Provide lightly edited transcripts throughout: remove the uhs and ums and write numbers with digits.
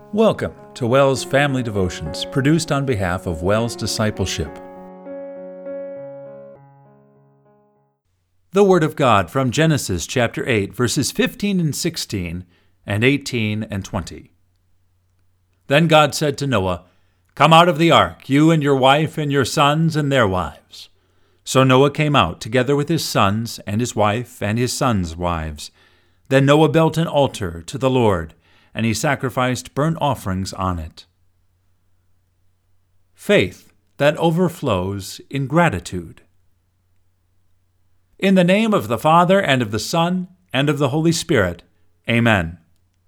Welcome to WELS Family Devotions, produced on behalf of WELS Discipleship. The Word of God from Genesis chapter 8, verses 15 and 16, and 18 and 20. Then God said to Noah, "Come out of the ark, you and your wife and your sons and their wives." So Noah came out together with his sons and his wife and his sons' wives. Then Noah built an altar to the Lord, and he sacrificed burnt offerings on it. Faith that overflows in gratitude. In the name of the Father, and of the Son, and of the Holy Spirit, Amen.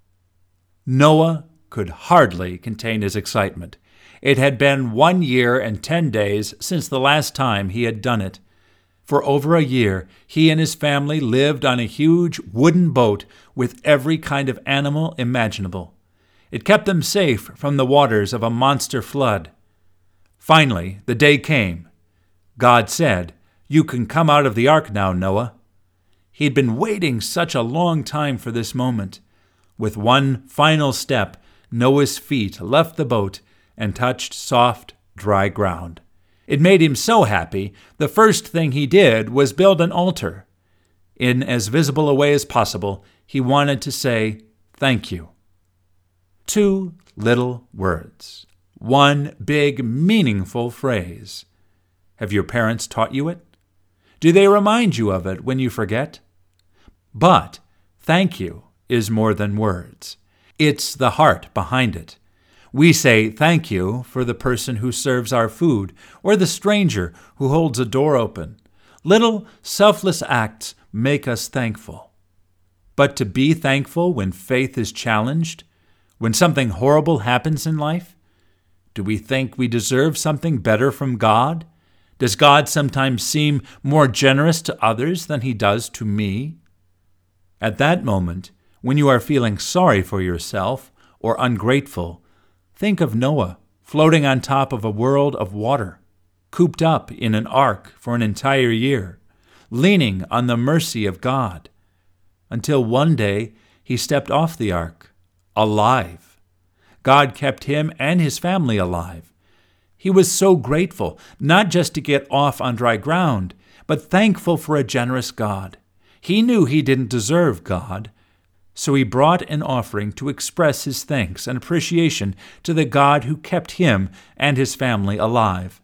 Noah could hardly contain his excitement. It had been 1 year and 10 days since the last time he had done it. For over a year, he and his family lived on a huge wooden boat with every kind of animal imaginable. It kept them safe from the waters of a monster flood. Finally, the day came. God said, "You can come out of the ark now, Noah." He'd been waiting such a long time for this moment. With one final step, Noah's feet left the boat and touched soft, dry ground. It made him so happy, the first thing he did was build an altar. In as visible a way as possible, he wanted to say, "Thank you." 2 little words. 1 big, meaningful phrase. Have your parents taught you it? Do they remind you of it when you forget? But thank you is more than words. It's the heart behind it. We say thank you for the person who serves our food or the stranger who holds a door open. Little selfless acts make us thankful. But to be thankful when faith is challenged, when something horrible happens in life, do we think we deserve something better from God? Does God sometimes seem more generous to others than he does to me? At that moment, when you are feeling sorry for yourself or ungrateful, think of Noah floating on top of a world of water, cooped up in an ark for an entire year, leaning on the mercy of God, until one day he stepped off the ark, alive. God kept him and his family alive. He was so grateful, not just to get off on dry ground, but thankful for a generous God. He knew he didn't deserve God, so he brought an offering to express his thanks and appreciation to the God who kept him and his family alive.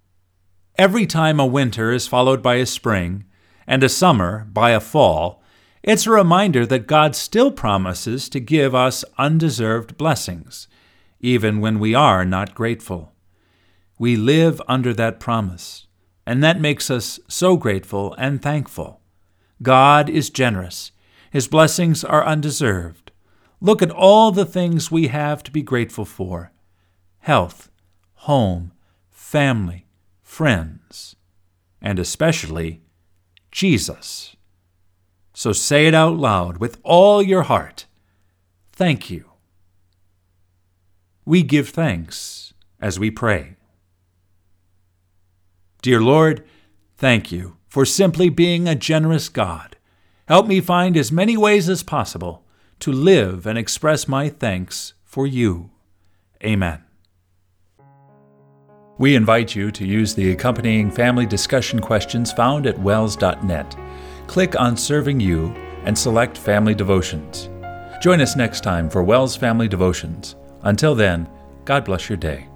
Every time a winter is followed by a spring, and a summer by a fall, it's a reminder that God still promises to give us undeserved blessings, even when we are not grateful. We live under that promise, and that makes us so grateful and thankful. God is generous. His blessings are undeserved. Look at all the things we have to be grateful for: health, home, family, friends, and especially Jesus. So say it out loud with all your heart. Thank you. We give thanks as we pray. Dear Lord, thank you for simply being a generous God. Help me find as many ways as possible to live and express my thanks for you. Amen. We invite you to use the accompanying family discussion questions found at wels.net. Click on Serving You and select Family Devotions. Join us next time for WELS Family Devotions. Until then, God bless your day.